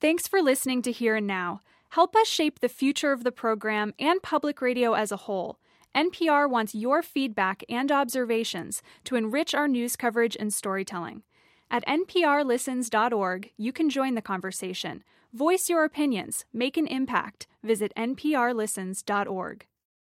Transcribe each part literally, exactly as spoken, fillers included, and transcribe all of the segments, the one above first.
Thanks for listening to Here and Now. Help us shape the future of the program and public radio as a whole. N P R wants your feedback and observations to enrich our news coverage and storytelling. At N P R listens dot org, you can join the conversation. Voice your opinions. Make an impact. Visit N P R listens dot org.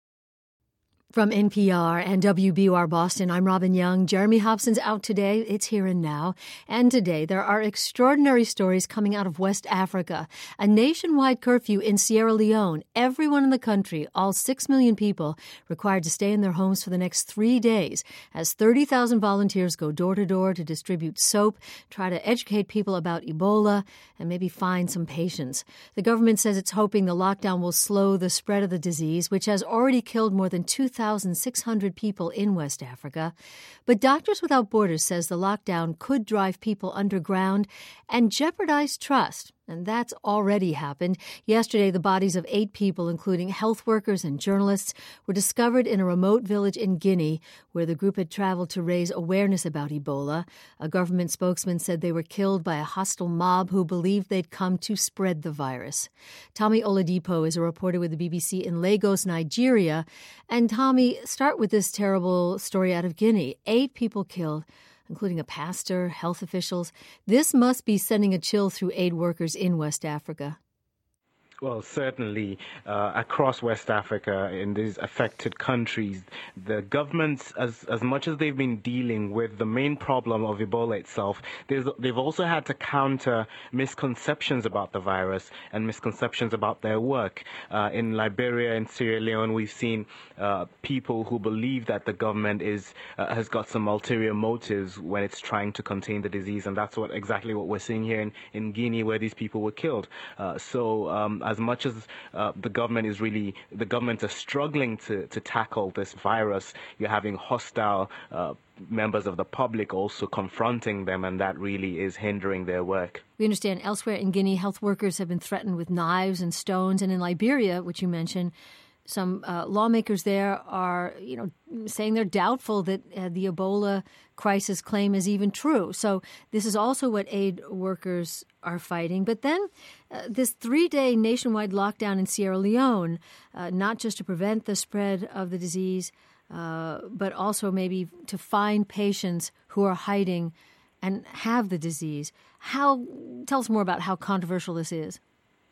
From N P R and W B U R Boston, I'm Robin Young. Jeremy Hobson's out today. It's Here and Now. And today, there are extraordinary stories coming out of West Africa. A nationwide curfew in Sierra Leone. Everyone in the country, all six million people, required to stay in their homes for the next three days as thirty thousand volunteers go door to door to distribute soap, try to educate people about Ebola, and maybe find some patients. The government says it's hoping the lockdown will slow the spread of the disease, which has already killed more than two thousand six hundred people in West Africa. But Doctors Without Borders says the lockdown could drive people underground and jeopardize trust. And that's already happened. Yesterday, the bodies of eight people, including health workers and journalists, were discovered in a remote village in Guinea, where the group had traveled to raise awareness about Ebola. A government spokesman said they were killed by a hostile mob who believed they'd come to spread the virus. Tommy Oladipo is a reporter with the B B C in Lagos, Nigeria. And Tommy, start with this terrible story out of Guinea. Eight people killed, including a pastor, health officials. This must be sending a chill through aid workers in West Africa. Well, certainly uh, across West Africa, in these affected countries, the governments, as as much as they've been dealing with the main problem of Ebola itself, they've also had to counter misconceptions about the virus and misconceptions about their work. Uh, in Liberia and Sierra Leone, we've seen uh, people who believe that the government is uh, has got some ulterior motives when it's trying to contain the disease, and that's what exactly what we're seeing here in, in Guinea, where these people were killed. Uh, so. Um, As much as uh, the government is really, the government are struggling to, to tackle this virus, you're having hostile uh, members of the public also confronting them, and that really is hindering their work. We understand elsewhere in Guinea, health workers have been threatened with knives and stones. And in Liberia, which you mentioned, some uh, lawmakers there are, you know, saying they're doubtful that uh, the Ebola crisis claim is even true. So this is also what aid workers are fighting. But then uh, this three-day nationwide lockdown in Sierra Leone, uh, not just to prevent the spread of the disease, uh, but also maybe to find patients who are hiding and have the disease. How, tell us more about how controversial this is.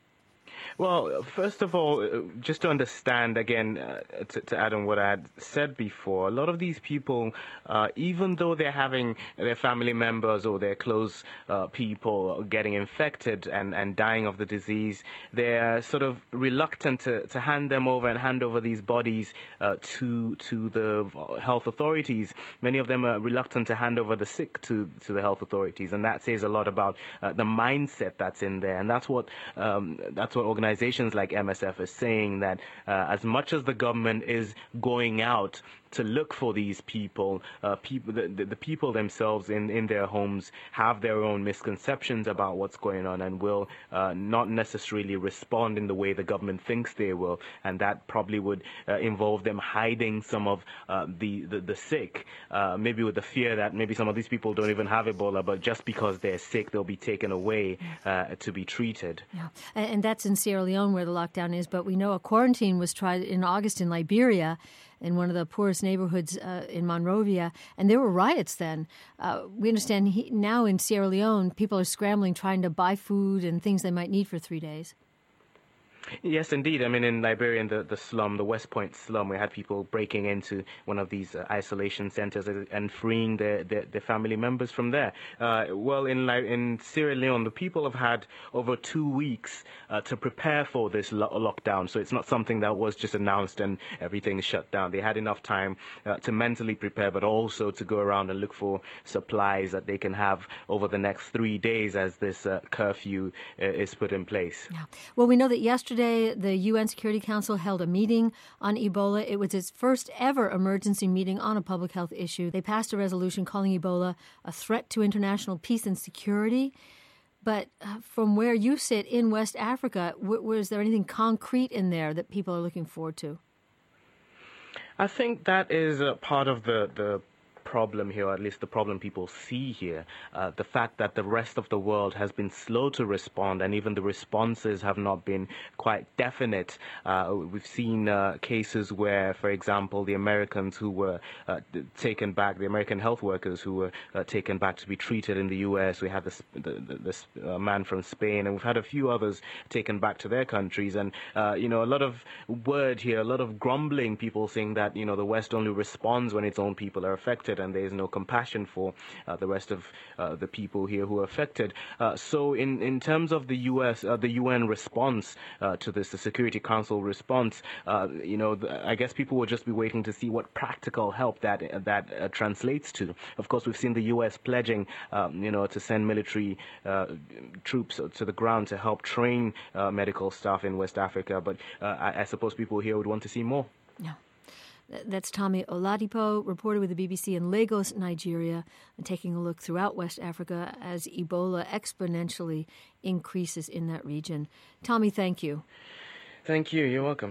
Well, first of all, just to understand, again, uh, to, to add on what I had said before, a lot of these people, uh, even though they're having their family members or their close uh, people getting infected and, and dying of the disease, they're sort of reluctant to, to hand them over and hand over these bodies uh, to to the health authorities. Many of them are reluctant to hand over the sick to, to the health authorities, and that says a lot about uh, the mindset that's in there. And that's what um, that's what organizations Organizations like M S F are saying, that uh, as much as the government is going out to look for these people, uh, people, the, the, the people themselves in, in their homes have their own misconceptions about what's going on and will uh, not necessarily respond in the way the government thinks they will, and that probably would uh, involve them hiding some of uh, the, the, the sick, uh, maybe with the fear that maybe some of these people don't even have Ebola, but just because they're sick, they'll be taken away uh, to be treated. Yeah, and that's in Sierra Leone where the lockdown is, but we know a quarantine was tried in August in Liberia, in one of the poorest neighborhoods uh, in Monrovia, and there were riots then. Uh, we understand he, now in Sierra Leone, people are scrambling, trying to buy food and things they might need for three days. Yes, indeed. I mean, in Liberia, in the, the slum, the West Point slum, we had people breaking into one of these uh, isolation centers and freeing their, their, their family members from there. Uh, well, in in Sierra Leone, the people have had over two weeks uh, to prepare for this lo- lockdown. So it's not something that was just announced and everything shut down. They had enough time uh, to mentally prepare, but also to go around and look for supplies that they can have over the next three days as this uh, curfew uh, is put in place. Yeah. Well, we know that yesterday, the U N Security Council held a meeting on Ebola. It was its first ever emergency meeting on a public health issue. They passed a resolution calling Ebola a threat to international peace and security. But uh, from where you sit in West Africa, w- was there anything concrete in there that people are looking forward to? I think that is a part of the, the problem here, or at least the problem people see here. Uh, the fact that the rest of the world has been slow to respond, and even the responses have not been quite definite. Uh, we've seen uh, cases where, for example, the Americans who were uh, taken back, the American health workers who were uh, taken back to be treated in the U S. We had this, the, this uh, man from Spain, and we've had a few others taken back to their countries. And, uh, you know, a lot of word here, a lot of grumbling, people saying that, you know, the West only responds when its own people are affected, and there is no compassion for uh, the rest of uh, the people here who are affected. Uh, so in, in terms of the U S, uh, the U N response uh, to this, the Security Council response, uh, you know, the, I guess people will just be waiting to see what practical help that uh, that uh, translates to. Of course, we've seen the U S pledging, um, you know, to send military uh, troops to the ground to help train uh, medical staff in West Africa, but uh, I, I suppose people here would want to see more. Yeah. That's Tommy Oladipo, reporter with the B B C in Lagos, Nigeria, and taking a look throughout West Africa as Ebola exponentially increases in that region. Tommy, thank you. Thank you. You're welcome.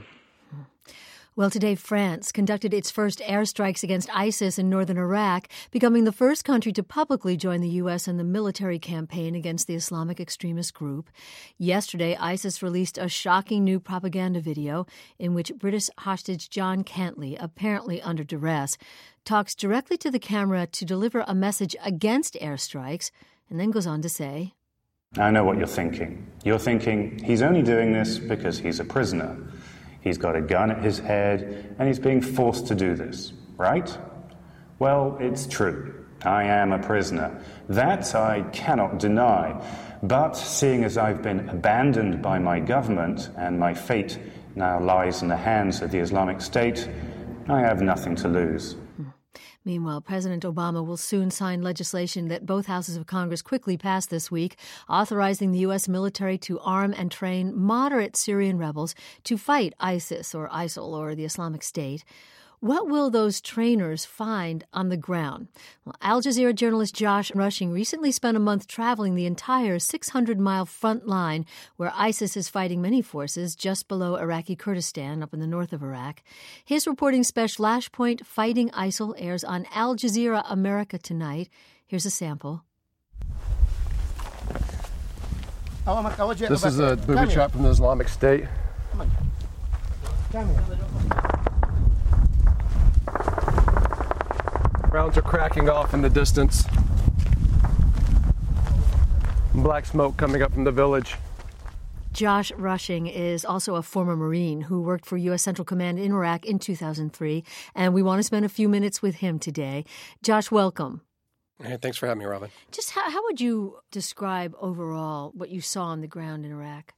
Well, today France conducted its first airstrikes against ISIS in northern Iraq, becoming the first country to publicly join the U S in the military campaign against the Islamic extremist group. Yesterday, ISIS released a shocking new propaganda video in which British hostage John Cantley, apparently under duress, talks directly to the camera to deliver a message against airstrikes, and then goes on to say, I know what you're thinking. You're thinking he's only doing this because he's a prisoner. He's got a gun at his head, and he's being forced to do this, right? Well, it's true. I am a prisoner. That I cannot deny. But seeing as I've been abandoned by my government, and my fate now lies in the hands of the Islamic State, I have nothing to lose. Meanwhile, President Obama will soon sign legislation that both houses of Congress quickly passed this week, authorizing the U S military to arm and train moderate Syrian rebels to fight ISIS or ISIL or the Islamic State. What will those trainers find on the ground? Well, Al Jazeera journalist Josh Rushing recently spent a month traveling the entire six hundred mile front line where ISIS is fighting many forces just below Iraqi Kurdistan up in the north of Iraq. His reporting special Flashpoint Fighting ISIL airs on Al Jazeera America tonight. Here's a sample. This is a booby trap from the Islamic State. Come on. Come here. Rounds are cracking off in the distance. Black smoke coming up from the village. Josh Rushing is also a former Marine who worked for U S Central Command in Iraq in two thousand three, and we want to spend a few minutes with him today. Josh, welcome. Hey, thanks for having me, Robin. Just how, how would you describe overall what you saw on the ground in Iraq?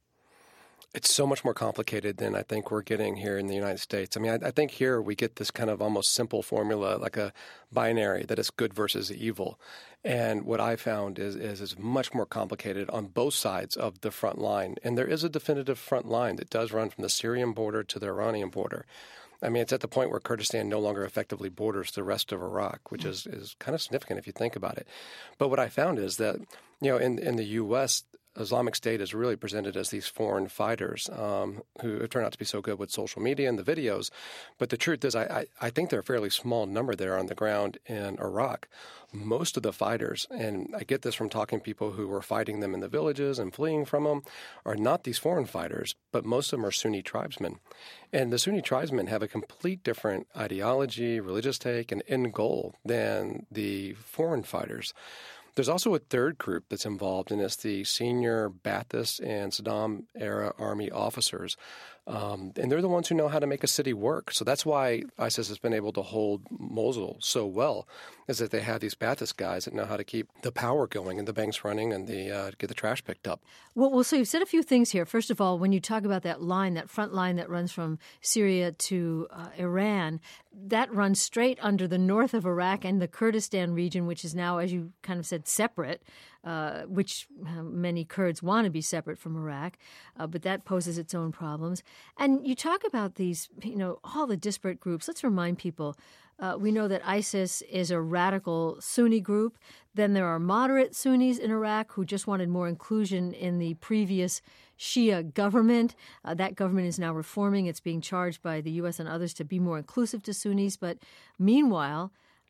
It's so much more complicated than I think we're getting here in the United States. I mean, I, I think here we get this kind of almost simple formula, like a binary, that is good versus evil. And what I found is, is is much more complicated on both sides of the front line. And there is a definitive front line that does run from the Syrian border to the Iranian border. I mean, it's at the point where Kurdistan no longer effectively borders the rest of Iraq, which is, is kind of significant if you think about it. But what I found is that, you know, in, in the U S, Islamic State is really presented as these foreign fighters um, who have turned out to be so good with social media and the videos. But the truth is, I, I, I think they're a fairly small number there on the ground in Iraq. Most of the fighters, and I get this from talking to people who were fighting them in the villages and fleeing from them, are not these foreign fighters, but most of them are Sunni tribesmen. And the Sunni tribesmen have a complete different ideology, religious take, and end goal than the foreign fighters. There's also a third group that's involved, and it's the senior Ba'athist and Saddam-era army officers. Um, and they're the ones who know how to make a city work. So that's why ISIS has been able to hold Mosul so well, is that they have these Ba'athist guys that know how to keep the power going and the banks running and the uh, get the trash picked up. Well, well, so you've said a few things here. First of all, when you talk about that line, that front line that runs from Syria to uh, Iran, that runs straight under the north of Iraq and the Kurdistan region, which is now, as you kind of said, separate, uh, which uh, many Kurds want to be separate from Iraq, uh, but that poses its own problems. And you talk about these, you know, all the disparate groups. Let's remind people, uh, we know that ISIS is a radical Sunni group. Then there are moderate Sunnis in Iraq who just wanted more inclusion in the previous Shia government. Uh, that government is now reforming. It's being charged by the U S and others to be more inclusive to Sunnis. But meanwhile,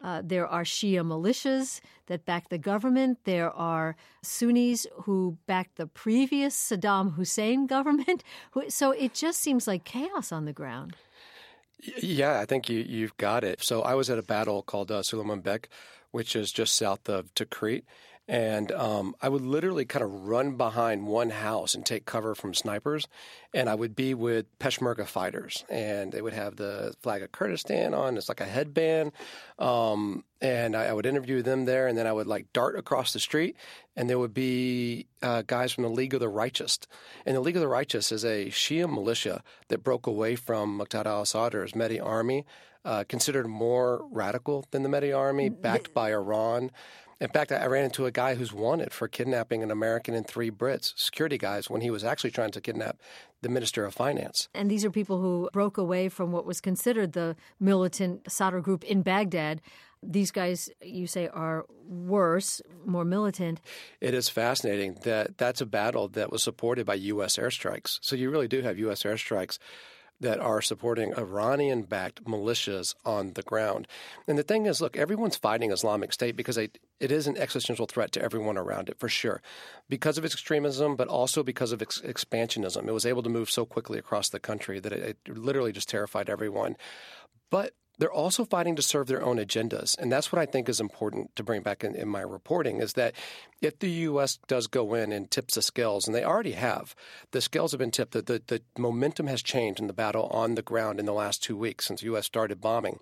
Uh, there are Shia militias that back the government. There are Sunnis who backed the previous Saddam Hussein government. So it just seems like chaos on the ground. Yeah, I think you, you've got it. So I was at a battle called uh, Suleiman Bek, which is just south of Tikrit. And um, I would literally kind of run behind one house and take cover from snipers. And I would be with Peshmerga fighters. And they would have the flag of Kurdistan on. It's like a headband. Um, and I, I would interview them there. And then I would like dart across the street. And there would be uh, guys from the League of the Righteous. And the League of the Righteous is a Shia militia that broke away from Muqtada al-Assad or his Mehdi army, uh, considered more radical than the Mehdi army, backed by Iran. In fact, I ran into a guy who's wanted for kidnapping an American and three Brits, security guys, when he was actually trying to kidnap the Minister of Finance. And these are people who broke away from what was considered the militant Sadr group in Baghdad. These guys, you say, are worse, more militant. It is fascinating that that's a battle that was supported by U S airstrikes. So you really do have U S airstrikes that are supporting Iranian-backed militias on the ground. And the thing is, look, everyone's fighting Islamic State because it, it is an existential threat to everyone around it, for sure, because of its extremism, but also because of its expansionism. It was able to move so quickly across the country that it, it literally just terrified everyone. But they're also fighting to serve their own agendas. And that's what I think is important to bring back in, in my reporting, is that if the U S does go in and tips the scales, and they already have, the scales have been tipped, the, the, the momentum has changed in the battle on the ground in the last two weeks since the U S started bombing.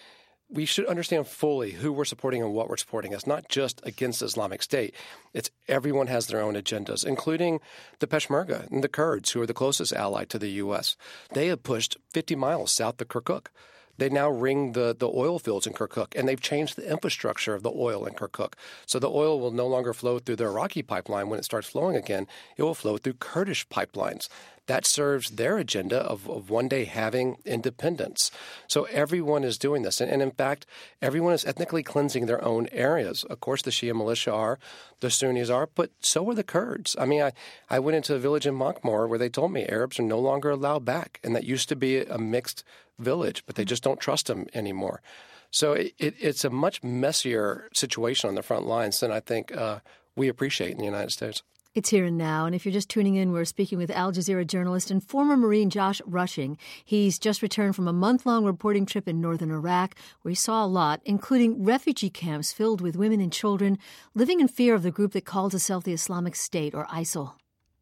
We should understand fully who we're supporting and what we're supporting. It's not just against Islamic State. It's everyone has their own agendas, including the Peshmerga and the Kurds, who are the closest ally to the U S. They have pushed fifty miles south of Kirkuk. They now ring the, the oil fields in Kirkuk, and they've changed the infrastructure of the oil in Kirkuk. So the oil will no longer flow through the Iraqi pipeline when it starts flowing again. It will flow through Kurdish pipelines. That serves their agenda of, of one day having independence. So everyone is doing this. And, and in fact, everyone is ethnically cleansing their own areas. Of course, the Shia militia are, the Sunnis are, but so are the Kurds. I mean, I, I went into a village in Makmur where they told me Arabs are no longer allowed back. And that used to be a mixed village, but they just don't trust them anymore. So it, it, it's a much messier situation on the front lines than I think uh, we appreciate in the United States. It's Here and Now, and if you're just tuning in, we're speaking with Al Jazeera journalist and former Marine Josh Rushing. He's just returned from a month-long reporting trip in northern Iraq, where he saw a lot, including refugee camps filled with women and children living in fear of the group that calls itself the Islamic State, or ISIL.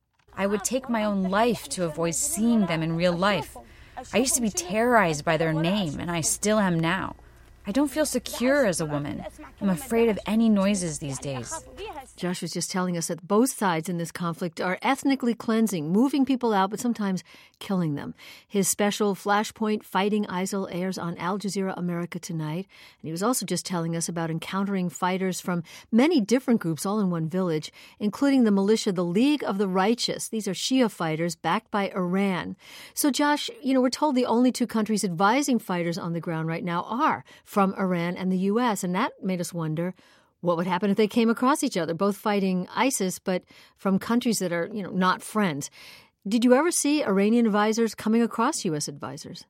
I would take my own life to avoid seeing them in real life. I used to be terrorized by their name, and I still am now. I don't feel secure as a woman. I'm afraid of any noises these days. Josh was just telling us that both sides in this conflict are ethnically cleansing, moving people out, but sometimes killing them. His special Flashpoint Fighting ISIL airs on Al Jazeera America tonight. And he was also just telling us about encountering fighters from many different groups all in one village, including the militia, the League of the Righteous. These are Shia fighters backed by Iran. So, Josh, you know, we're told the only two countries advising fighters on the ground right now are from Iran and the U S, and that made us wonder what would happen if they came across each other, both fighting ISIS, but from countries that are, you know, not friends. Did you ever see Iranian advisors coming across U S advisors?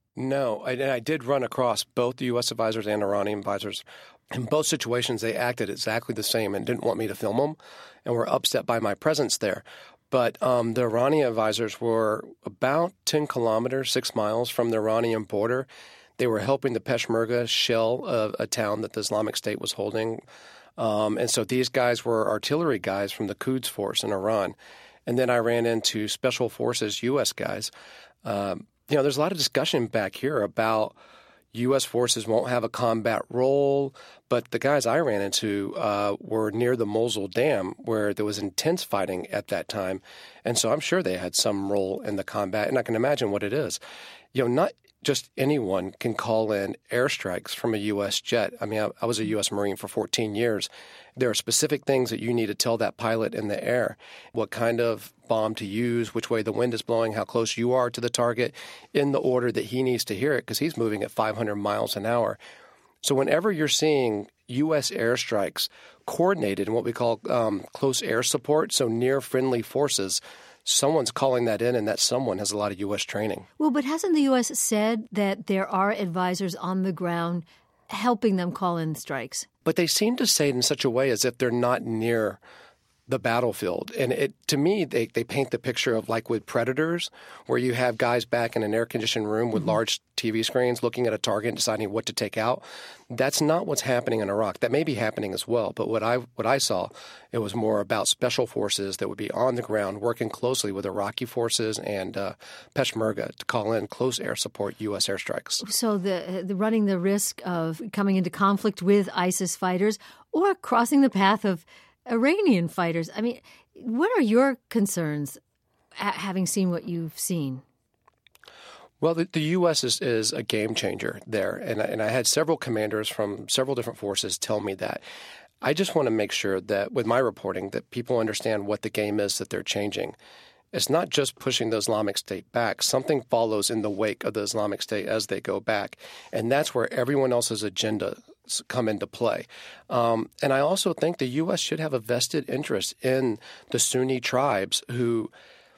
No, I, I did run across both the U S advisors and Iranian advisors. In both situations, they acted exactly the same and didn't want me to film them and were upset by my presence there. But um, the Iranian advisors were about ten kilometers, six miles from the Iranian border. They were helping the Peshmerga shell a, a town that the Islamic State was holding. Um, and so these guys were artillery guys from the Quds Force in Iran. And then I ran into Special Forces U S guys. Um, you know, there's a lot of discussion back here about U S forces won't have a combat role, but the guys I ran into uh, were near the Mosul Dam, where there was intense fighting at that time. And so I'm sure they had some role in the combat, and I can imagine what it is. You know, not just anyone can call in airstrikes from a U S jet. I mean, I, I was a U S Marine for fourteen years. There are specific things that you need to tell that pilot in the air, what kind of bomb to use, which way the wind is blowing, how close you are to the target, in the order that he needs to hear it, because he's moving at five hundred miles an hour. So whenever you're seeing U S airstrikes coordinated in what we call um, close air support, so near friendly forces, someone's calling that in, and that someone has a lot of U S training. Well, but hasn't the U S said that there are advisors on the ground helping them call in strikes. But they seem to say it in such a way as if they're not near the battlefield. And it, to me, they, they paint the picture of like with Predators, where you have guys back in an air-conditioned room with mm-hmm. large T V screens looking at a target and deciding what to take out. That's not what's happening in Iraq. That may be happening as well. But what I what I saw, it was more about special forces that would be on the ground working closely with Iraqi forces and uh, Peshmerga to call in close air support U S airstrikes. So the, the running the risk of coming into conflict with ISIS fighters or crossing the path of Iranian fighters. I mean, what are your concerns, having seen what you've seen? Well, the, the U S is, is a game changer there, and, and I had several commanders from several different forces tell me that. I just want to make sure that with my reporting that people understand what the game is that they're changing. It's not just pushing the Islamic State back. Something follows in the wake of the Islamic State as they go back, and that's where everyone else's agenda come into play. Um, and I also think the U S should have a vested interest in the Sunni tribes who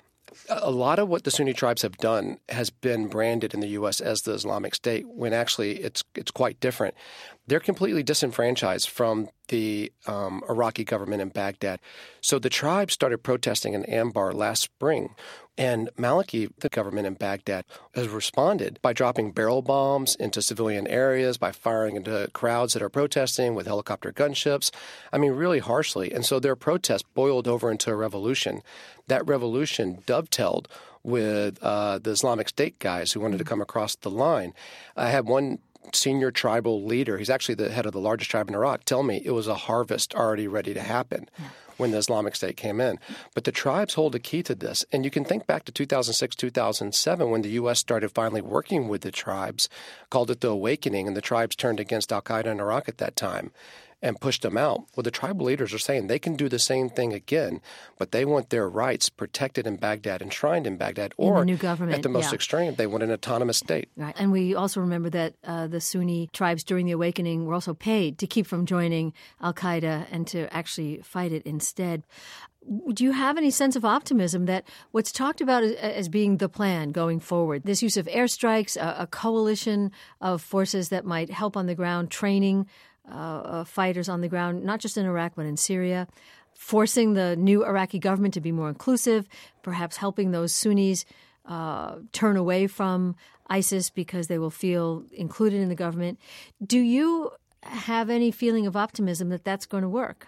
a lot of what the Sunni tribes have done has been branded in the U S as the Islamic State when actually it's it's quite different. They're completely disenfranchised from the um, Iraqi government in Baghdad. So the tribes started protesting in Anbar last spring. And Maliki, the government in Baghdad, has responded by dropping barrel bombs into civilian areas, by firing into crowds that are protesting with helicopter gunships. I mean, really harshly. And so their protest boiled over into a revolution. That revolution dovetailed with uh, the Islamic State guys who wanted to come across the line. I had one senior tribal leader, he's actually the head of the largest tribe in Iraq, tell me it was a harvest already ready to happen. Yeah. When the Islamic State came in. But the tribes hold a key to this. And you can think back to two thousand six, two thousand seven when the U S started finally working with the tribes, called it the Awakening, and the tribes turned against al-Qaeda in Iraq at that time and pushed them out. Well, the tribal leaders are saying they can do the same thing again, but they want their rights protected in Baghdad, enshrined in Baghdad, or in the new government, at the most yeah. extreme, they want an autonomous state. Right. And we also remember that uh, the Sunni tribes during the Awakening were also paid to keep from joining al-Qaeda and to actually fight it instead. Do you have any sense of optimism that what's talked about as being the plan going forward, this use of airstrikes, a, a coalition of forces that might help on the ground, training Uh, uh, fighters on the ground, not just in Iraq, but in Syria, forcing the new Iraqi government to be more inclusive, perhaps helping those Sunnis uh, turn away from ISIS because they will feel included in the government. Do you have any feeling of optimism that that's going to work?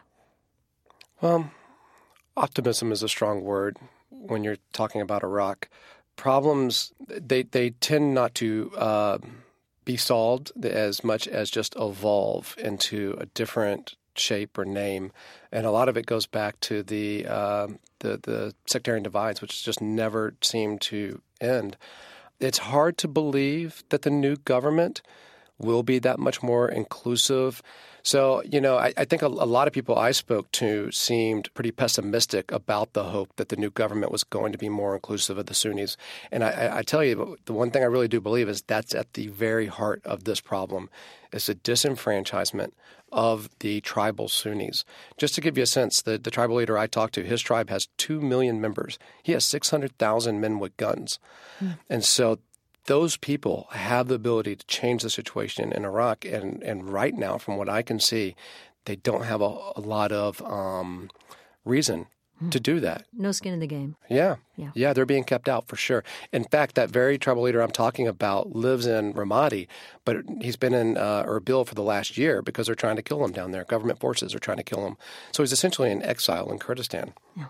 Well, optimism is a strong word when you're talking about Iraq. Problems, they, they tend not to Uh, be solved as much as just evolve into a different shape or name. And a lot of it goes back to the uh, the, the sectarian divides, which just never seem to end. It's hard to believe that the new government will be that much more inclusive. So, you know, I, I think a, a lot of people I spoke to seemed pretty pessimistic about the hope that the new government was going to be more inclusive of the Sunnis. And I, I, I tell you, the one thing I really do believe is that's at the very heart of this problem, is the disenfranchisement of the tribal Sunnis. Just to give you a sense, the, the tribal leader I talked to, his tribe has two million members. He has six hundred thousand men with guns. Mm. And so those people have the ability to change the situation in Iraq. And, and right now, from what I can see, they don't have a, a lot of um, reason to do that. No skin in the game. Yeah. yeah. Yeah, they're being kept out for sure. In fact, that very tribal leader I'm talking about lives in Ramadi, but he's been in uh, Erbil for the last year because they're trying to kill him down there. Government forces are trying to kill him. So he's essentially in exile in Kurdistan. Yeah.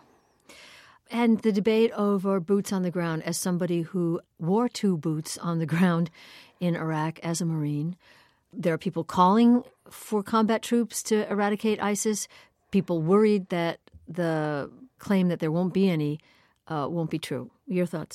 And the debate over boots on the ground, as somebody who wore two boots on the ground in Iraq as a Marine, there are people calling for combat troops to eradicate ISIS, people worried that the claim that there won't be any uh, won't be true. Your thoughts?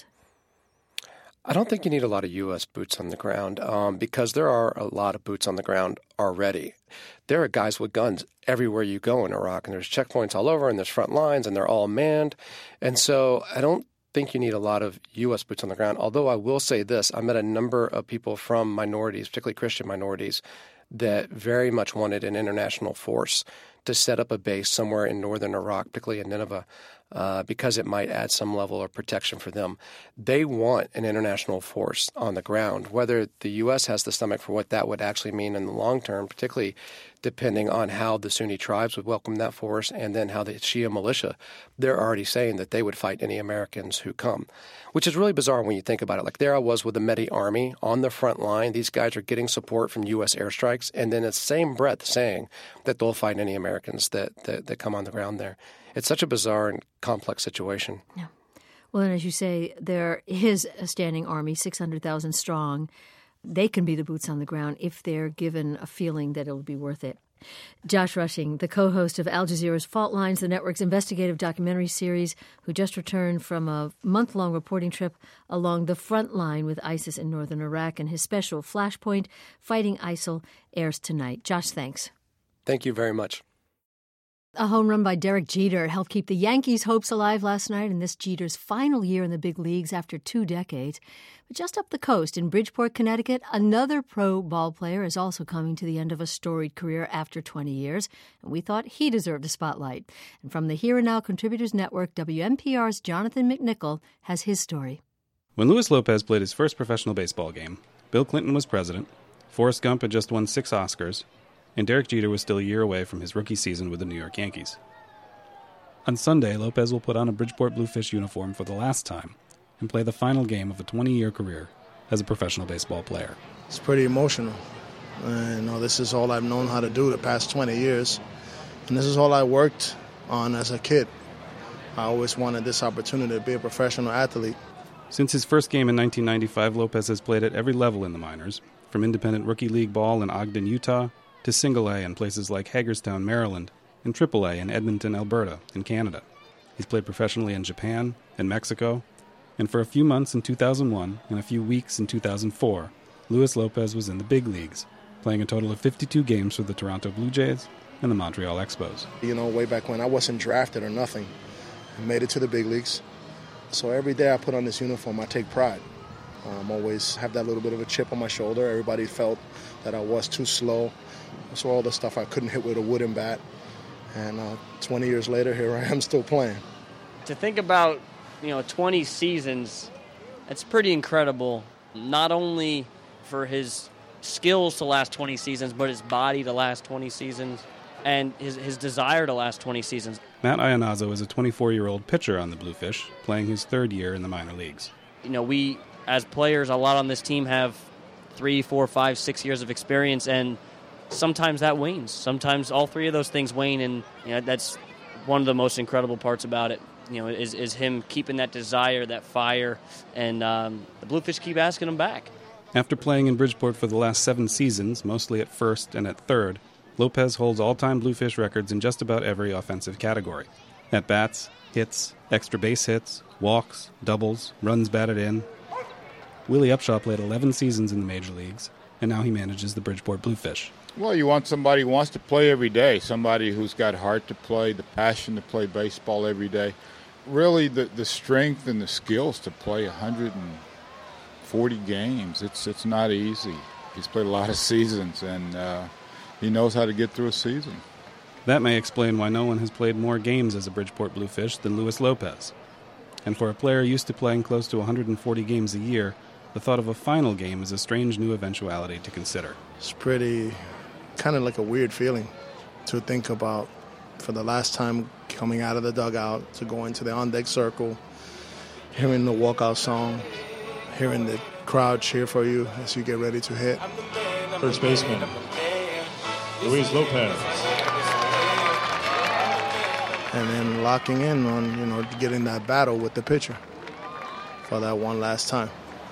I don't think you need a lot of U S boots on the ground um, because there are a lot of boots on the ground already. There are guys with guns everywhere you go in Iraq, and there's checkpoints all over, and there's front lines, and they're all manned. And so I don't think you need a lot of U S boots on the ground, although I will say this. I met a number of people from minorities, particularly Christian minorities, that very much wanted an international force to set up a base somewhere in northern Iraq, particularly in Nineveh. uh, because it might add some level of protection for them. They want an international force on the ground. Whether the U S has the stomach for what that would actually mean in the long term, particularly depending on how the Sunni tribes would welcome that force and then how the Shia militia, they're already saying that they would fight any Americans who come, which is really bizarre when you think about it. Like there I was with the Mehdi Army on the front line. These guys are getting support from U S airstrikes, and then in the same breath saying that they'll fight any Americans that, that, that come on the ground there. It's such a bizarre and complex situation. Yeah. Well, and as you say, there is a standing army, six hundred thousand strong. They can be the boots on the ground if they're given a feeling that it'll be worth it. Josh Rushing, the co-host of Al Jazeera's Fault Lines, the network's investigative documentary series, who just returned from a month-long reporting trip along the front line with ISIS in northern Iraq, and his special Flashpoint, Fighting ISIL, airs tonight. Josh, thanks. Thank you very much. A home run by Derek Jeter helped keep the Yankees' hopes alive last night in this Jeter's final year in the big leagues after two decades. But just up the coast in Bridgeport, Connecticut, another pro ball player is also coming to the end of a storied career after twenty years, and we thought he deserved a spotlight. And from the Here and Now Contributors Network, W N P R's Jonathan McNichol has his story. When Luis Lopez played his first professional baseball game, Bill Clinton was president, Forrest Gump had just won six Oscars, and Derek Jeter was still a year away from his rookie season with the New York Yankees. On Sunday, Lopez will put on a Bridgeport Bluefish uniform for the last time and play the final game of a twenty-year career as a professional baseball player. It's pretty emotional. Uh, you know, this is all I've known how to do the past twenty years, and this is all I worked on as a kid. I always wanted this opportunity to be a professional athlete. Since his first game in nineteen ninety-five, Lopez has played at every level in the minors, from independent rookie league ball in Ogden, Utah, to single A in places like Hagerstown, Maryland, and triple A in Edmonton, Alberta, in Canada. He's played professionally in Japan and Mexico, and for a few months in two thousand one and a few weeks in two thousand four, Luis Lopez was in the big leagues, playing a total of fifty-two games for the Toronto Blue Jays and the Montreal Expos. You know, way back when, I wasn't drafted or nothing. I made it to the big leagues. So every day I put on this uniform, I take pride. Um, always have that little bit of a chip on my shoulder. Everybody felt that I was too slow. So all the stuff I couldn't hit with a wooden bat. And uh, twenty years later, here I am still playing. To think about, you know, twenty seasons, that's pretty incredible. Not only for his skills to last twenty seasons, but his body to last twenty seasons, and his, his desire to last twenty seasons. Matt Ionazzo is a twenty-four-year-old pitcher on the Bluefish, playing his third year in the minor leagues. You know, we, as players, a lot on this team have three, four, five, six years of experience, and sometimes that wanes. Sometimes all three of those things wane, and you know, that's one of the most incredible parts about it. You know, is is him keeping that desire, that fire, and um, the Bluefish keep asking him back. After playing in Bridgeport for the last seven seasons, mostly at first and at third, Lopez holds all-time Bluefish records in just about every offensive category. At-bats, hits, extra base hits, walks, doubles, runs batted in. Willie Upshaw played eleven seasons in the major leagues, and now he manages the Bridgeport Bluefish. Well, you want somebody who wants to play every day, somebody who's got heart to play, the passion to play baseball every day. Really, the, the strength and the skills to play one hundred forty games, it's it's not easy. He's played a lot of seasons, and uh, he knows how to get through a season. That may explain why no one has played more games as a Bridgeport Bluefish than Luis Lopez. And for a player used to playing close to one hundred forty games a year, the thought of a final game is a strange new eventuality to consider. It's pretty, kind of like a weird feeling to think about for the last time coming out of the dugout to go into the on-deck circle, hearing the walkout song, hearing the crowd cheer for you as you get ready to hit. First baseman, Luis Lopez. And then locking in on, you know, getting that battle with the pitcher for that one last time.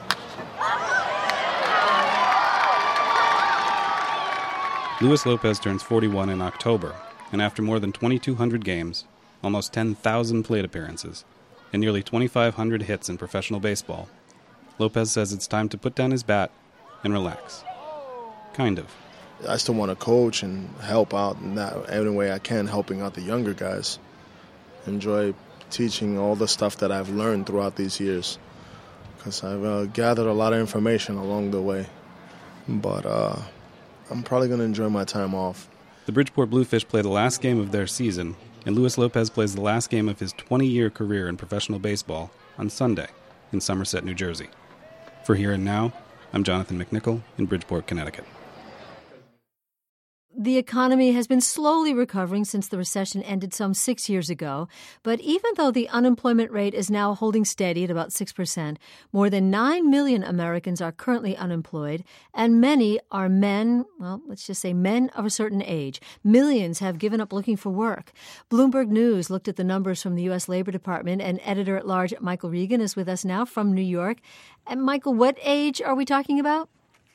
Luis Lopez turns forty-one in October, and after more than twenty-two hundred games, almost ten thousand plate appearances, and nearly twenty-five hundred hits in professional baseball, Lopez says it's time to put down his bat and relax. Kind of. I still want to coach and help out in that any way I can, helping out the younger guys. Enjoy teaching all the stuff that I've learned throughout these years, because I've uh, gathered a lot of information along the way. But uh, I'm probably going to enjoy my time off. The Bridgeport Bluefish play the last game of their season and Luis Lopez plays the last game of his twenty-year career in professional baseball on Sunday in Somerset, New Jersey. For Here and Now, I'm Jonathan McNichol in Bridgeport, Connecticut. The economy has been slowly recovering since the recession ended some six years ago. But even though the unemployment rate is now holding steady at about six percent, more than nine million Americans are currently unemployed, and many are men, well, let's just say men of a certain age. Millions have given up looking for work. Bloomberg News looked at the numbers from the U S Labor Department, and editor-at-large Michael Regan is with us now from New York. And Michael, what age are we talking about?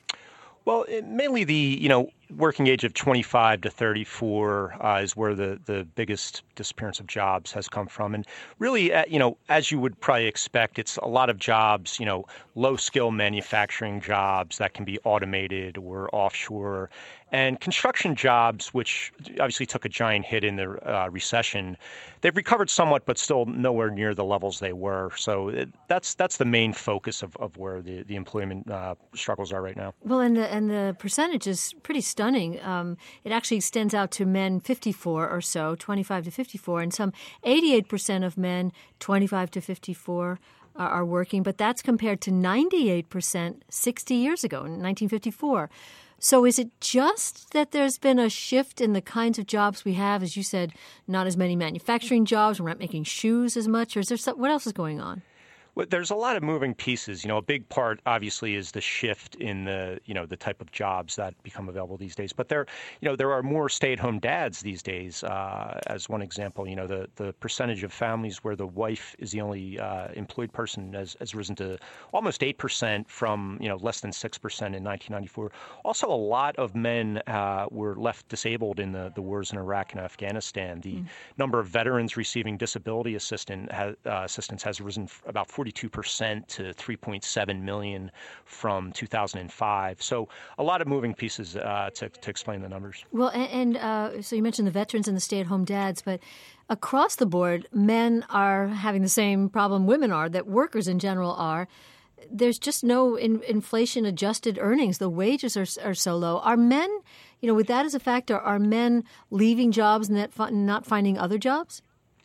Well, it, mainly the, you know, working age of twenty-five to thirty-four uh, is where the, the biggest disappearance of jobs has come from. And really, uh, you know, as you would probably expect, it's a lot of jobs, you know, low-skill manufacturing jobs that can be automated or offshore. And construction jobs, which obviously took a giant hit in the uh, recession, they've recovered somewhat, but still nowhere near the levels they were. So it, that's that's the main focus of, of where the, the employment uh, struggles are right now. Well, and the, and the percentage is pretty stunning. Um, it actually extends out to men fifty-four or so, twenty-five to fifty-four, and some eighty-eight percent of men twenty-five to fifty-four are, are working, but that's compared to ninety-eight percent sixty years ago, in nineteen fifty-four. So is it just that there's been a shift in the kinds of jobs we have? As you said, not as many manufacturing jobs. We're not making shoes as much. Or is there some, what else is going on? Well, there's a lot of moving pieces. You know, a big part, obviously, is the shift in the, you know, the type of jobs that become available these days. But there, you know, there are more stay-at-home dads these days. Uh, as one example, you know, the, the percentage of families where the wife is the only uh, employed person has, has risen to almost eight percent from, you know, less than six percent in nineteen ninety-four. Also, a lot of men uh, were left disabled in the, the wars in Iraq and Afghanistan. The mm. number of veterans receiving disability assistant ha, uh, assistance has risen about forty-two percent to three point seven million from two thousand five. So a lot of moving pieces uh, to, to explain the numbers. Well, and, and uh, so you mentioned the veterans and the stay-at-home dads, but across the board, men are having the same problem women are, that workers in general are. There's just no in, inflation-adjusted earnings. The wages are, are so low. Are men, you know, with that as a factor, are men leaving jobs and not finding other jobs?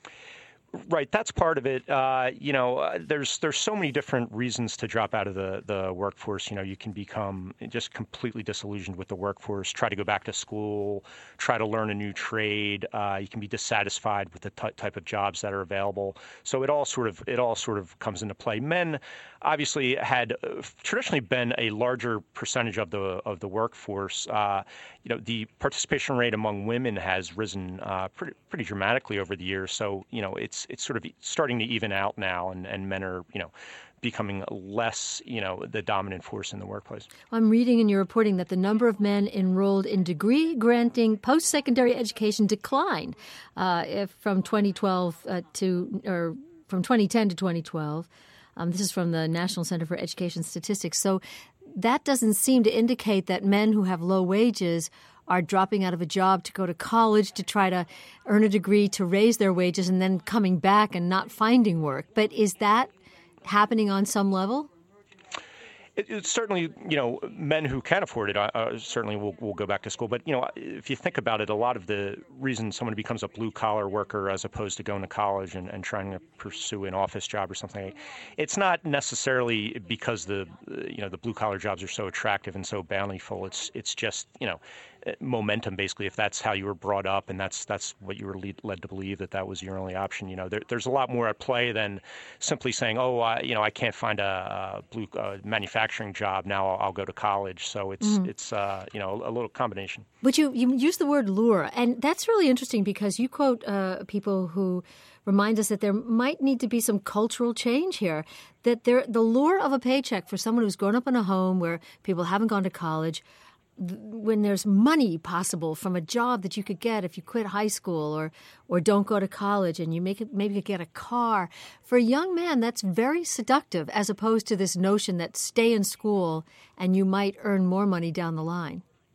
Right, that's part of it. Uh, you know, uh, there's there's so many different reasons to drop out of the, the workforce. You know, you can become just completely disillusioned with the workforce, try to go back to school, try to learn a new trade. Uh, you can be dissatisfied with the t- type of jobs that are available. So it all sort of it all sort of comes into play. Men obviously had uh, traditionally been a larger percentage of the of the workforce. Uh, you know, the participation rate among women has risen uh, pretty pretty dramatically over the years. So you know, it's it's sort of starting to even out now, and, and men are, you know, becoming less, you know, the dominant force in the workplace. I'm reading in your reporting that the number of men enrolled in degree-granting post-secondary education declined uh, if from twenty twelve uh, to, or from twenty ten to twenty twelve. Um, this is from the National Center for Education Statistics. So that doesn't seem to indicate that men who have low wages are dropping out of a job to go to college to try to earn a degree to raise their wages and then coming back and not finding work. But is that happening on some level? It, it's certainly, you know, men who can afford it uh, certainly will, will go back to school. But, you know, if you think about it, a lot of the reason someone becomes a blue-collar worker as opposed to going to college and, and trying to pursue an office job or something, it's not necessarily because the, you know, the blue-collar jobs are so attractive and so bountiful. It's it's just, you know, momentum, basically, if that's how you were brought up and that's that's what you were lead, led to believe that that was your only option. You know, there, there's a lot more at play than simply saying, oh, I, you know, I can't find a, a blue uh, manufacturing job. Now I'll, I'll go to college. So it's, mm-hmm. it's uh, you know, a little combination. But you, you use the word lure, and that's really interesting because you quote uh, people who remind us that there might need to be some cultural change here, that there, the lure of a paycheck for someone who's grown up in a home where people haven't gone to college, when there's money possible from a job that you could get if you quit high school or or don't go to college and you make it, maybe you get a car. For a young man, that's very seductive as opposed to this notion that stay in school and you might earn more money down the line.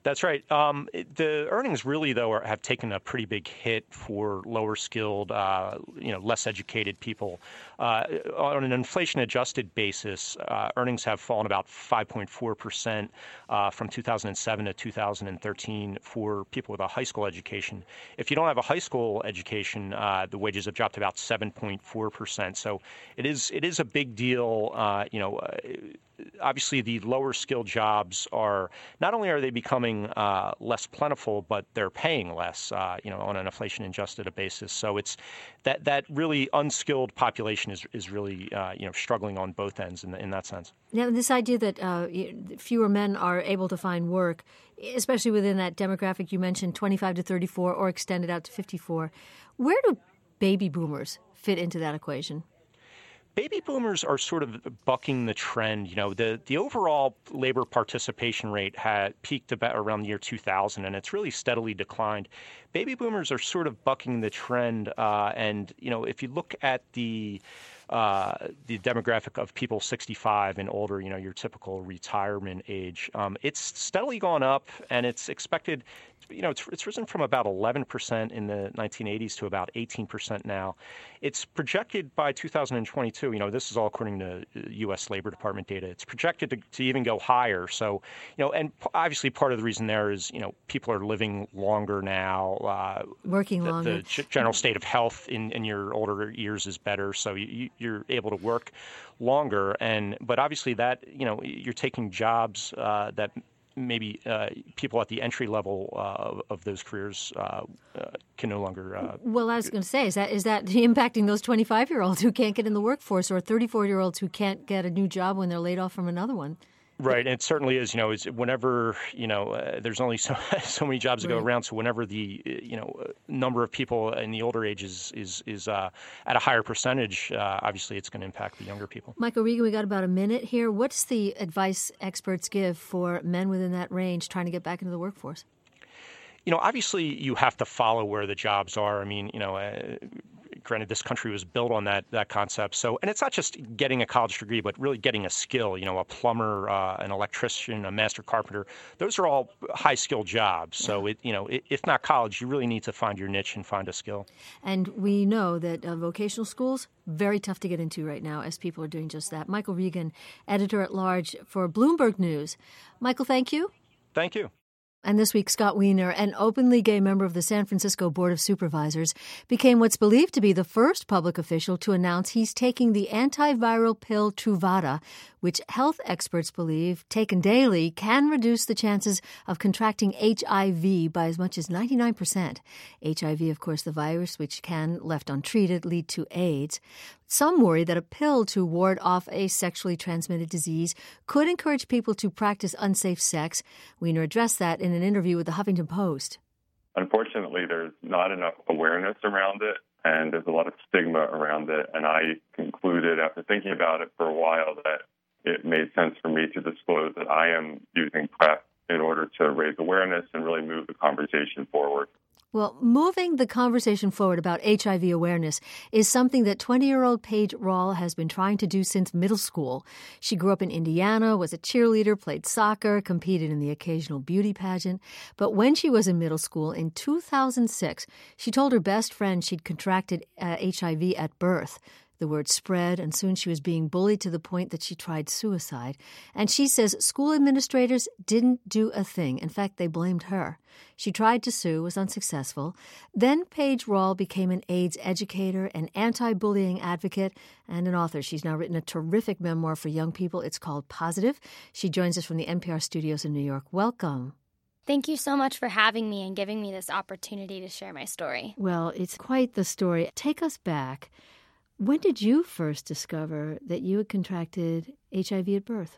That's right. Um, it, the earnings really, though, are, have taken a pretty big hit for lower skilled, uh, you know, less educated people. Uh, on an inflation-adjusted basis, uh, earnings have fallen about five point four percent uh, from two thousand seven to two thousand thirteen for people with a high school education. If you don't have a high school education, uh, the wages have dropped about seven point four percent. So it is it is a big deal. Uh, you know. Uh, Obviously, the lower skilled jobs are not only are they becoming uh, less plentiful, but they're paying less, uh, you know, on an inflation-adjusted basis. So it's that that really unskilled population is is really uh, you know struggling on both ends in, in that sense. Now, this idea that uh, fewer men are able to find work, especially within that demographic you mentioned, twenty-five to thirty-four, or extended out to fifty-four, where do baby boomers fit into that equation? Baby boomers are sort of bucking the trend. You know, the, the overall labor participation rate had peaked about around the year two thousand, and it's really steadily declined. Baby boomers are sort of bucking the trend. Uh, and, you know, if you look at the uh, the demographic of people sixty-five and older, you know, your typical retirement age, um, it's steadily gone up, and it's expected. You know, it's, it's risen from about eleven percent in the nineteen eighties to about eighteen percent now. It's projected by two thousand twenty-two, you know, this is all according to U S Labor Department data, it's projected to, to even go higher. So, you know, and obviously part of the reason there is, you know, people are living longer now. Uh, Working the, longer. The g- general state of health in, in your older years is better, so you, you're able to work longer. And but obviously that, you know, you're taking jobs uh, that maybe uh, people at the entry level uh, of, of those careers uh, uh, can no longer. Uh, well, I was going to say, is that is that impacting those twenty-five-year-olds who can't get in the workforce, or thirty-four-year-olds who can't get a new job when they're laid off from another one? Right, and it certainly is. You know, it's whenever you know, uh, there's only so so many jobs to go right. around. So whenever the you know number of people in the older ages is is uh, at a higher percentage, uh, obviously it's going to impact the younger people. Michael Regan, we got about a minute here. What's the advice experts give for men within that range trying to get back into the workforce? You know, obviously you have to follow where the jobs are. I mean, you know. Uh, Granted, this country was built on that that concept. So, and it's not just getting a college degree, but really getting a skill. You know, a plumber, uh, an electrician, a master carpenter. Those are all high skilled jobs. So, it you know, it, if not college, you really need to find your niche and find a skill. And we know that uh, vocational schools very tough to get into right now, as people are doing just that. Michael Regan, editor at large for Bloomberg News. Michael, thank you. Thank you. And this week, Scott Wiener, an openly gay member of the San Francisco Board of Supervisors, became what's believed to be the first public official to announce he's taking the antiviral pill Truvada, which health experts believe, taken daily, can reduce the chances of contracting H I V by as much as ninety-nine percent. H I V, of course, the virus which can, left untreated, lead to AIDS. Some worry that a pill to ward off a sexually transmitted disease could encourage people to practice unsafe sex. Wiener addressed that in an interview with the Huffington Post. Unfortunately, there's not enough awareness around it, and there's a lot of stigma around it. And I concluded, after thinking about it for a while, that it made sense for me to disclose that I am using PrEP in order to raise awareness and really move the conversation forward. Well, moving the conversation forward about H I V awareness is something that twenty-year-old Paige Rall has been trying to do since middle school. She grew up in Indiana, was a cheerleader, played soccer, competed in the occasional beauty pageant. But when she was in middle school in two thousand six, she told her best friend she'd contracted uh, H I V at birth. The word spread, and soon she was being bullied to the point that she tried suicide. And she says school administrators didn't do a thing. In fact, they blamed her. She tried to sue, was unsuccessful. Then Paige Rall became an AIDS educator, an anti-bullying advocate, and an author. She's now written a terrific memoir for young people. It's called Positive. She joins us from the N P R studios in New York. Welcome. Thank you so much for having me and giving me this opportunity to share my story. Well, it's quite the story. Take us back. When did you first discover that you had contracted H I V at birth?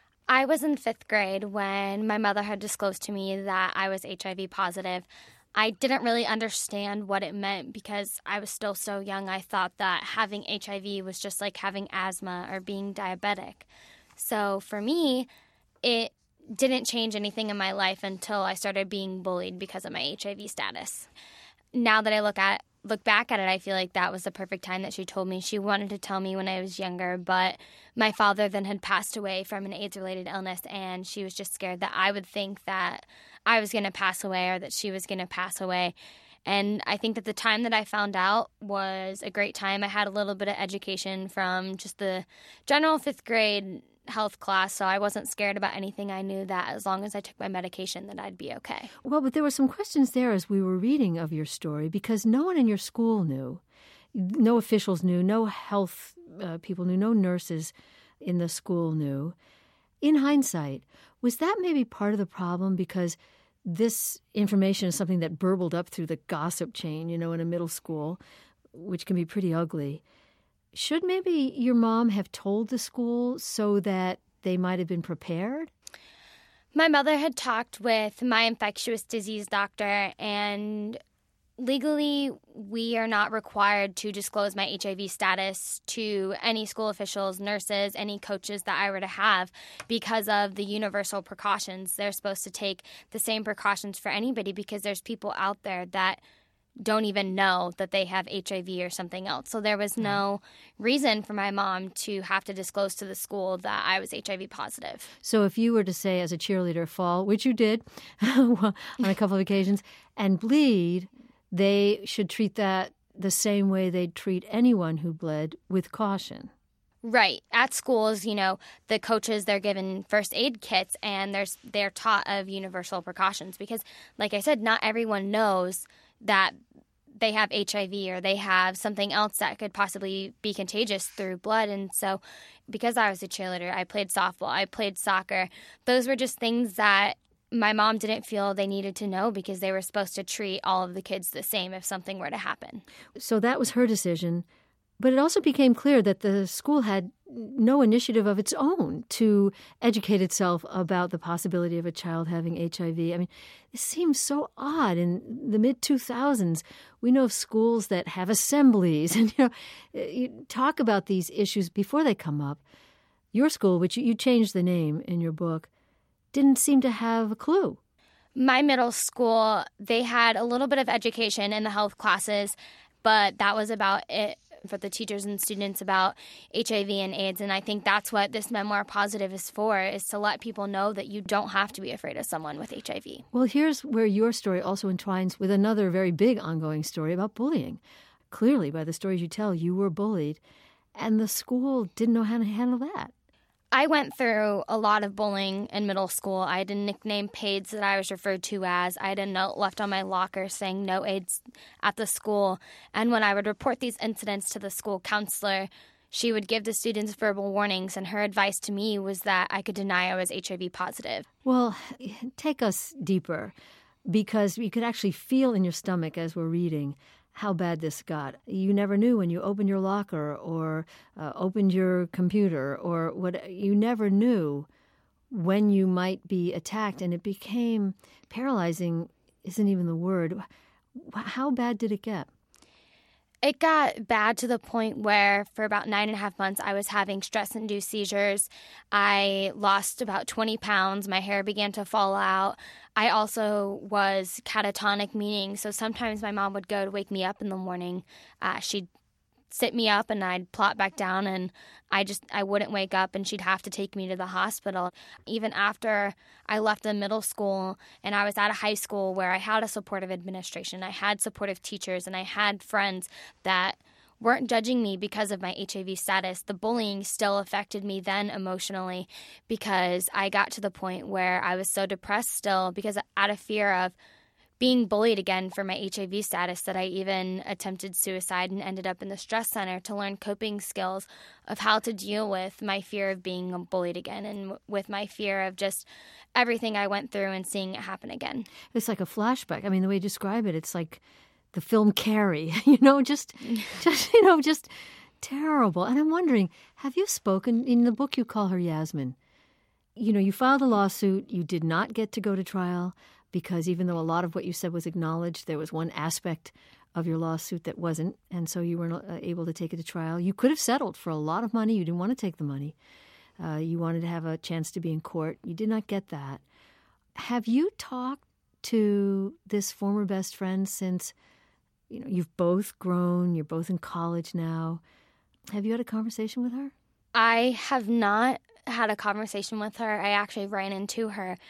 I was in fifth grade when my mother had disclosed to me that I was H I V positive. I didn't really understand what it meant because I was still so young. I thought that having H I V was just like having asthma or being diabetic. So for me, it didn't change anything in my life until I started being bullied because of my H I V status. Now that I look at look back at it, I feel like that was the perfect time that she told me. She wanted to tell me when I was younger, but my father then had passed away from an AIDS-related illness, and she was just scared that I would think that I was going to pass away or that she was going to pass away. And I think that the time that I found out was a great time. I had a little bit of education from just the general fifth grade health class, so I wasn't scared about anything. I knew that as long as I took my medication that I'd be okay. Well, but there were some questions there as we were reading of your story because no one in your school knew. No officials knew, no health uh, people knew, no nurses in the school knew. In hindsight, was that maybe part of the problem because this information is something that burbled up through the gossip chain, you know, in a middle school, which can be pretty ugly? Should maybe your mom have told the school so that they might have been prepared? My mother had talked with my infectious disease doctor, and legally, we are not required to disclose my H I V status to any school officials, nurses, any coaches that I were to have because of the universal precautions. They're supposed to take the same precautions for anybody because there's people out there that don't even know that they have H I V or something else. So there was no reason for my mom to have to disclose to the school that I was H I V positive. So if you were to say as a cheerleader fall, which you did on a couple of occasions, and bleed, they should treat that the same way they'd treat anyone who bled, with caution. Right. At schools, you know, the coaches, they're given first aid kits and there's they're taught of universal precautions because, like I said, not everyone knows that they have H I V or they have something else that could possibly be contagious through blood. And so because I was a cheerleader, I played softball, I played soccer. Those were just things that my mom didn't feel they needed to know because they were supposed to treat all of the kids the same if something were to happen. So that was her decision. But it also became clear that the school had no initiative of its own to educate itself about the possibility of a child having H I V. I mean, it seems so odd. In the mid two thousands, we know of schools that have assemblies and, you know, you talk about these issues before they come up. Your school, which you changed the name in your book, didn't seem to have a clue. My middle school, they had a little bit of education in the health classes, but that was about it for the teachers and students about H I V and AIDS. And I think that's what this Memoir Positive is for, is to let people know that you don't have to be afraid of someone with H I V. Well, here's where your story also entwines with another very big ongoing story about bullying. Clearly, by the stories you tell, you were bullied, and the school didn't know how to handle that. I went through a lot of bullying in middle school. I had a nickname, PAIDS, that I was referred to as. I had a note left on my locker saying no AIDS at the school. And when I would report these incidents to the school counselor, she would give the students verbal warnings, and her advice to me was that I could deny I was H I V positive. Well, take us deeper, because you could actually feel in your stomach as we're reading how bad this got. You never knew when you opened your locker or uh, opened your computer or what. You never knew when you might be attacked, and it became paralyzing. Isn't even the word. How bad did it get? It got bad to the point where for about nine and a half months, I was having stress-induced seizures. I lost about twenty pounds. My hair began to fall out. I also was catatonic, meaning so sometimes my mom would go to wake me up in the morning. Uh, she'd sit me up and I'd plop back down, and I just I wouldn't wake up, and she'd have to take me to the hospital. Even after I left the middle school and I was at a high school where I had a supportive administration, I had supportive teachers, and I had friends that weren't judging me because of my H I V status, the bullying still affected me then emotionally, because I got to the point where I was so depressed still because out of fear of being bullied again for my H I V status that I even attempted suicide and ended up in the stress center to learn coping skills of how to deal with my fear of being bullied again and with my fear of just everything I went through and seeing it happen again. It's like a flashback. I mean, the way you describe it, it's like the film Carrie, you know, just, just you know, just terrible. And I'm wondering, have you spoken, in the book you call her Yasmin, you know, you filed a lawsuit, you did not get to go to trial, because even though a lot of what you said was acknowledged, there was one aspect of your lawsuit that wasn't, and so you weren't able to take it to trial. You could have settled for a lot of money. You didn't want to take the money. Uh, you wanted to have a chance to be in court. You did not get that. Have you talked to this former best friend since, you know, you've both grown, you're both in college now? Have you had a conversation with her? I have not had a conversation with her. I actually ran into her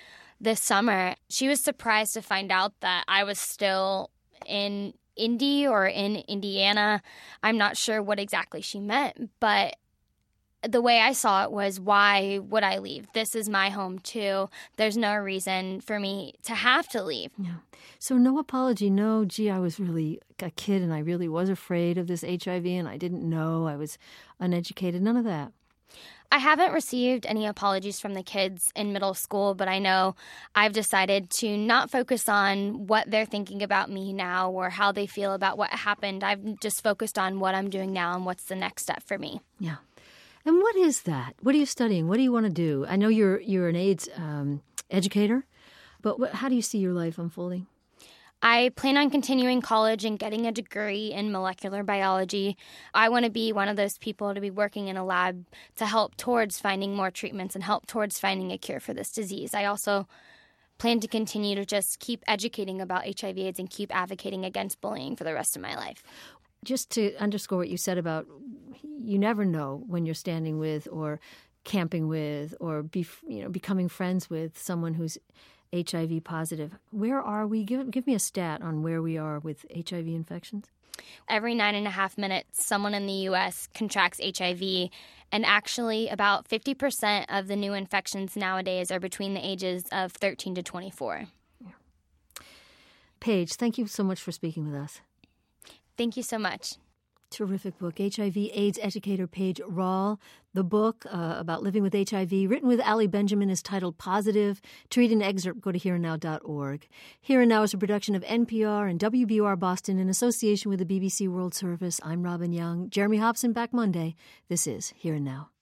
this summer, she was surprised to find out that I was still in Indy or in Indiana. I'm not sure what exactly she meant, but the way I saw it was, why would I leave? This is my home, too. There's no reason for me to have to leave. Yeah. So no apology, no, gee, I was really a kid and I really was afraid of this H I V and I didn't know, I was uneducated, none of that. I haven't received any apologies from the kids in middle school, but I know I've decided to not focus on what they're thinking about me now or how they feel about what happened. I've just focused on what I'm doing now and what's the next step for me. Yeah. And what is that? What are you studying? What do you want to do? I know you're you're an AIDS um, educator, but what, how do you see your life unfolding? I plan on continuing college and getting a degree in molecular biology. I want to be one of those people to be working in a lab to help towards finding more treatments and help towards finding a cure for this disease. I also plan to continue to just keep educating about H I V AIDS and keep advocating against bullying for the rest of my life. Just to underscore what you said about you never know when you're standing with or camping with or be, you know, becoming friends with someone who's H I V positive. Where are we? Give, give me a stat on where we are with H I V infections. Every nine and a half minutes, someone in the U S contracts H I V, and actually about fifty percent of the new infections nowadays are between the ages of thirteen to twenty-four. Yeah. Paige, thank you so much for speaking with us. Thank you so much. Terrific book, H I V AIDS educator Paige Rall. The book uh, about living with H I V, written with Allie Benjamin, is titled Positive. To read an excerpt, go to here and now dot org. Here and Now is a production of N P R and W B U R Boston in association with the B B C World Service. I'm Robin Young. Jeremy Hobson back Monday. This is Here and Now.